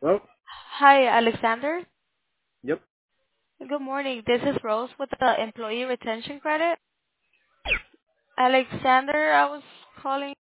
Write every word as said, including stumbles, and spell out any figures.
Well, Hi, Alexander. yep. Good morning. This is Rose with the Employee Retention Credit. Alexander, I was calling